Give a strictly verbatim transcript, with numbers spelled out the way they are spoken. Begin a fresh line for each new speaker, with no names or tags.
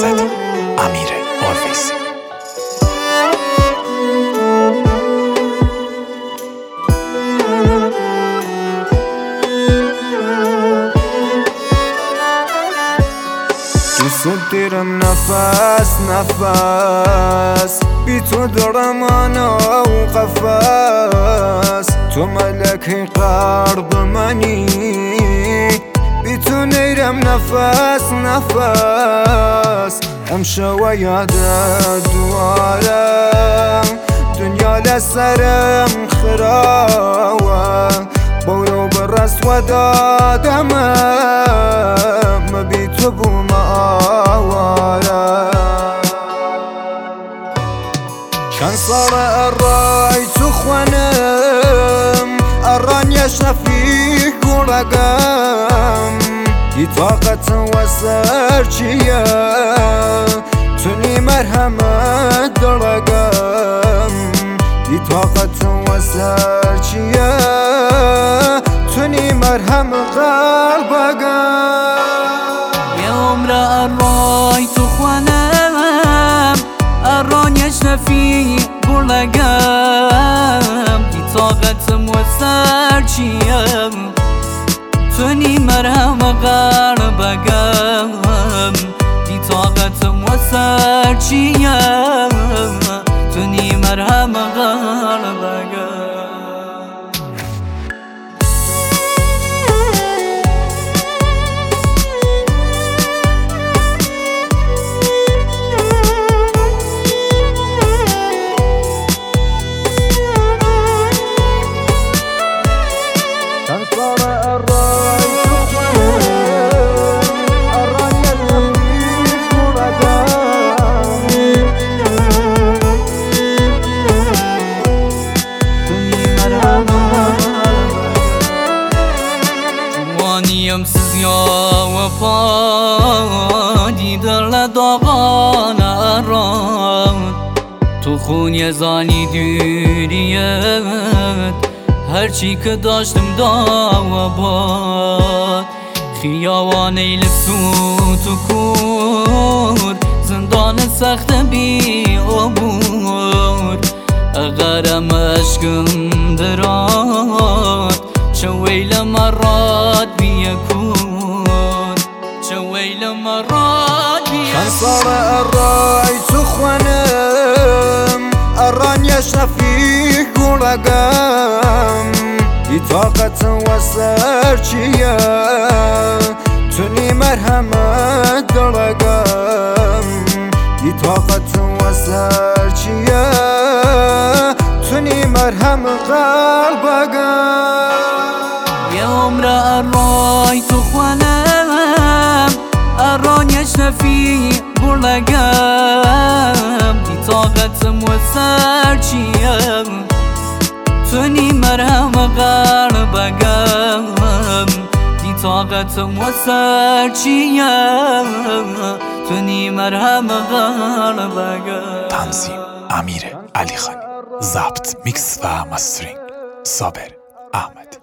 زدی. امیر آرویسی.
دوست دیرم نفس نفس بی تو دارم انا و قفس، تو ملکه قرب منی بی تو نیرم نفس نفس. امشو یادت دوارم دنیا لسرم خراوه، برو برست و دادمم بی تو بوم آواره. چند سال الرای تو خوانم الران یشنفی گرگم، دی طاقت و سرچیه تونی مرحمت درگم، دی طاقت و سرچیه تونی مرهم قلبگم.
یه عمر الرای تو خوانم الران یشنفی گرگم، دی طاقتم و سرچیه تونی مرهم قلبگم، دی طاقتم و سرچیه تونی مرهم قلبگم. Siz ya vefa دیدر داغان اراد، تو خون یه زانی دوریت هرچی که داشتم داواباد. خیابان ایل سوت و کور زندان سخت بی عبور، اگرم عشقم دراد چه ویل مرات بیکون، چه ویل مرات بیکون.
چند سال الرای تو خوانم الران یشنفی گرگم، دی طاقت و سرچیه تونی مرحمت درگم، دی طاقت و سرچیه تونی مرهم قلبگم.
یه عمر الرای تو خوانم الران یشنفی گرگم، دی طاقتم و سرچیه تونی مرهم قلبگم، دی طاقتم و سرچیه تونی مرهم قلبگم.
تنظیم امیر علی خانی، ضبط میکس و مسترینگ صابر احمدی.